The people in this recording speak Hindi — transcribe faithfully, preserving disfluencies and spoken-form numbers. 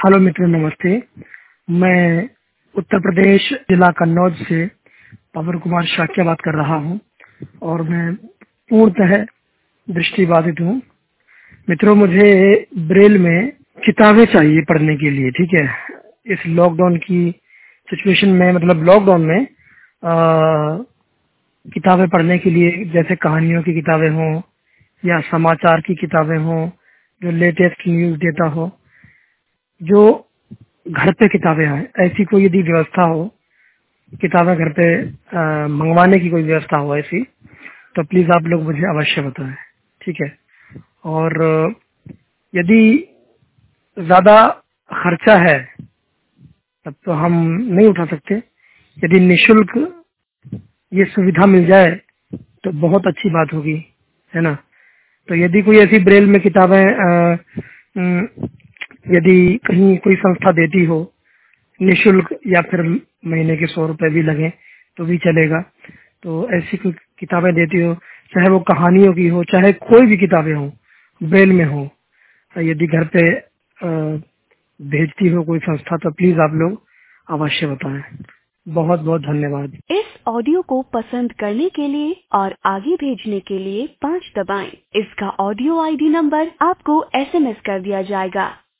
हेलो मित्र, नमस्ते। मैं उत्तर प्रदेश जिला कन्नौज से पवन कुमार शाक्य बात कर रहा हूं और मैं पूर्णतः दृष्टिबाधित हूं। मित्रों, मुझे ब्रेल में किताबें चाहिए पढ़ने के लिए। ठीक है, इस लॉकडाउन की सिचुएशन में, मतलब लॉकडाउन में आ, किताबें पढ़ने के लिए, जैसे कहानियों की किताबें हों या समाचार की किताबें हों, जो लेटेस्ट न्यूज देता हो, जो घर पे किताबें आए, ऐसी कोई यदि व्यवस्था हो, किताबें घर पे अ, मंगवाने की कोई व्यवस्था हो ऐसी, तो प्लीज आप लोग मुझे अवश्य बताएं। ठीक है। और अ, यदि ज्यादा खर्चा है तब तो हम नहीं उठा सकते। यदि निशुल्क ये सुविधा मिल जाए तो बहुत अच्छी बात होगी, है ना। तो यदि कोई ऐसी ब्रेल में किताबें अ, अम, यदि कहीं कोई संस्था देती हो निशुल्क, या फिर महीने के सौ रुपए भी लगे तो भी चलेगा, तो ऐसी कोई किताबें देती हो, चाहे वो कहानियों की हो, चाहे कोई भी किताबें हो, ब्रेल में हो, यदि घर पे अ, भेजती हो कोई संस्था, तो प्लीज आप लोग अवश्य बताएं। बहुत बहुत धन्यवाद। इस ऑडियो को पसंद करने के लिए और आगे भेजने के लिए पाँच दबाएं। इसका ऑडियो आईडी नंबर आपको एसएमएस कर दिया जाएगा।